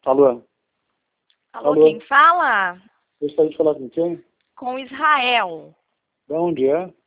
Alô? Alô, Alô? quem fala? Gostaria de falar com quem? Com Israel. De onde é?